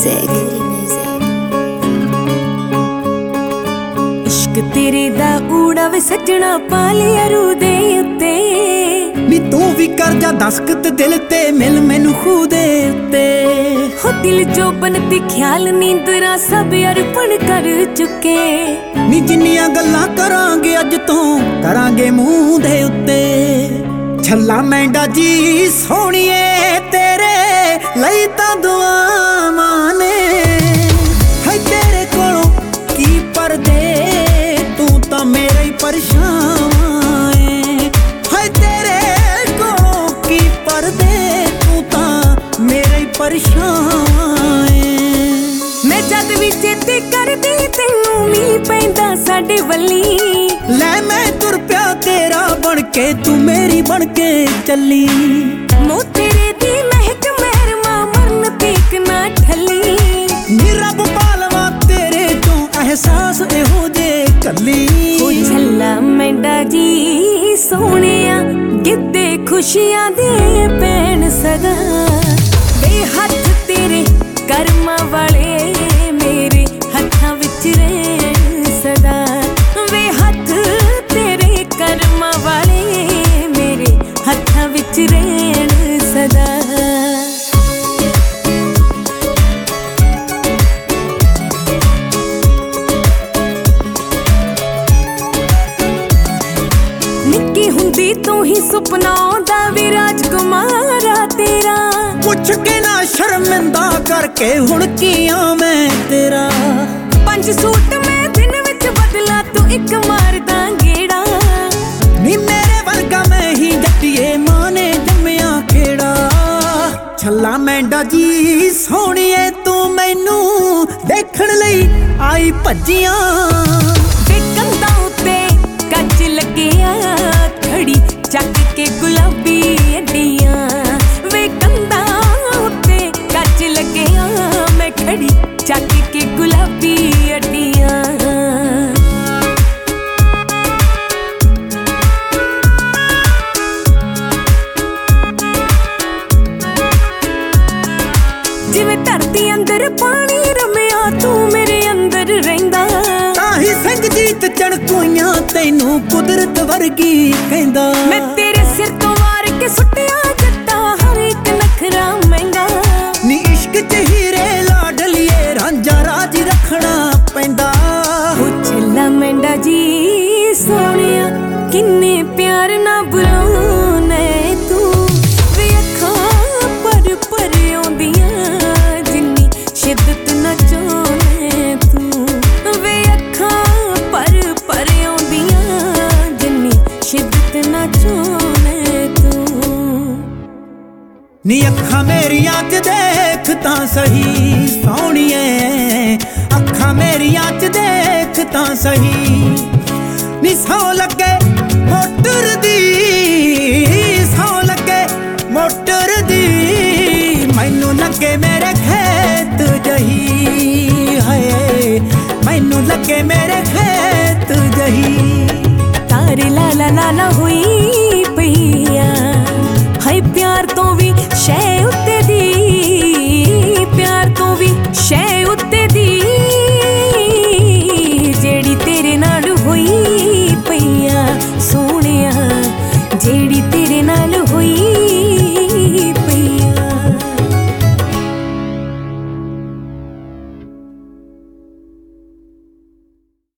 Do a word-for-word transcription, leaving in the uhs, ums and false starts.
music. इश्क तेरे दा ऊड़ा वे सजना पा लिया रू दे उत्ते नी तू भी कर जा दस्खत दिल ते मिल मैनू खूदे उत्ते हो दिल जो बनती ख्याल नींदरा सब अर्पण कर चुके नी जिन्नियां गल्लां करांगे अज तो करांगे मूंह दे उत्ते छल्ला मैंडा जी सोहणीए तेरे लई तां दुआवां ने है तेरे कोलों की परदे तू तां मेरा ही परछावां है तेरे कोलों की परदे तू तां मेरा ही परछावां मैं जद भी चेते करदी तैनू मील पैंदा साडे वल्ली लै मैं तुर पिया तेरा बन के तू मेरी बन के चली मो तेरे दी महक महरमा मरन तक ना ठली नी रब पालवा तेरे तो एहसास एहो जे कली ओ छल्ला मैंडा जी सोहणिया गिद्दे खुशियां दे पैण सदा वे हथ तेरे कर्मा वाले मेरे हत्थां विच रहण सदा वे हथ तेरे कर्मा वाले मेरे हत्थां विच रहण सदा निक्की हुंदी तू ही सुपना आउंदा वी राजकुमारा तेरा पुछ के ना शर्मिंदा करके हुण कीआं मैं तेरा पंज सूट मैं दिन विच बदला तू इक मारदा गेड़ा नी मेरे वर्गा मैं ही जट्टिए मां ने जम्मिया खेड़ा छल्ला मैंडा जी सोहणीए तू मैनू देखण लई आई भज्जियां वे कंधां उत्ते कच लगिया खड़ी चक के गुलाबी अड्डियां वे कंधां उत्ते कच लगिया मैं खड़ी चक के गुलाबी अड्डियां जिवें धरती अंदर पानी रमिया तू मेरे अंदर रहिंदा ताही संगजीत चणकुइयां तैनू कुदरत वर्गी कहंदा मैं तेरे सिर तो वार के सुटिया जट्टा हर एक नखरा महंगा नी इश्क च हीरे लाडलिए रांझा राज रखना पैंदा ओ छल्ला मैंडा जी सोहणिया किन्ने प्यार ना बुलाउने तू वे अखां पर पर आउंदियां जिन्नी शिद्दत ना चाहने तू वे अखां पर पर आउंदियां जिन्नी शिद्दत ना चाहने तू नी अखां मेरियां च देख तां सही सोहणीए अखां मेरियां च देख तां सही नी सौ लगे मोटर दी सौ लगे मोटर दी मैनू लगे मेरे खेत जही हाय मैनू लगे मेरे खेत जही तारे ला ला ला ला होई